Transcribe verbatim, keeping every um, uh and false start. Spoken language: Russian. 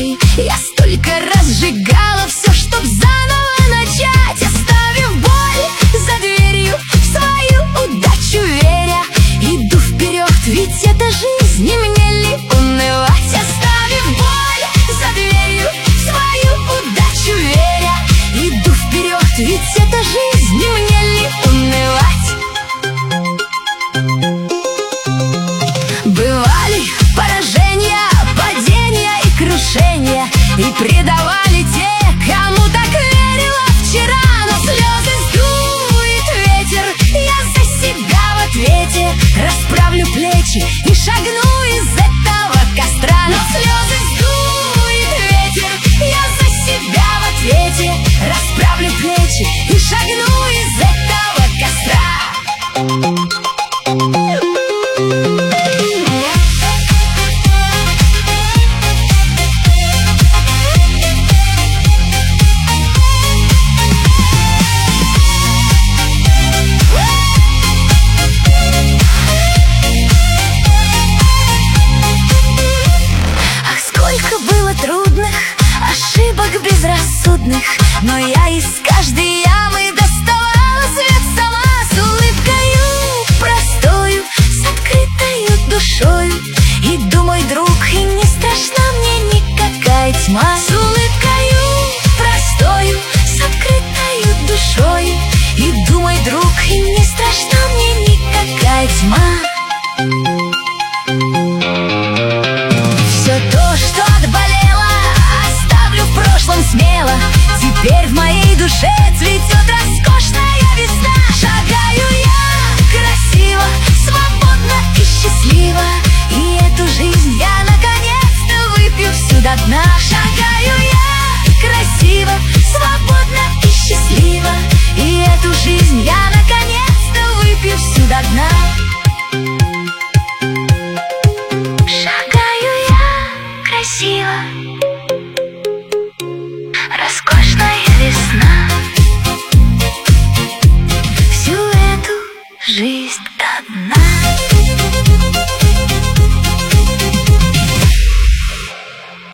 свечи. Я столько раз сжигала все, чтоб заново начать, оставив боль за дверью, в свою удачу веря. Иду вперед, ведь это жизнь, и мне ли унывать, оставив боль за дверью, в свою удачу веря. Иду вперед, ведь это жизнь, и мне ли унывать. Бывали поражения, падения и крушения, и предавали те, кому так верила вчера. Но слезы сдует ветер, я за себя в ответе. Расправлю плечи и шагну из этого костра. Но слезы сдует ветер, я за себя в ответе. Расправлю плечи и шагну из этого костра. Ошибок безрассудных, но я из каждой ямы доставала свет сама. С улыбкою простою, с открытою душою. Иду, мой друг, и не страшна мне никакая тьма. С улыбкою простою, с открытою душою. Иду, мой друг, и не страшна мне никакая тьма. Все то, что отболело, оставлю в прошлом смело. Теперь в моей душе цветет роскошная весна. Шагаю я красиво, свободно и счастливо, и эту жизнь я наконец-то выпью всю до дна. Шагаю я красиво, свободно и счастливо, и эту жизнь я наконец-то выпью всю до дна. Шагаю я красиво,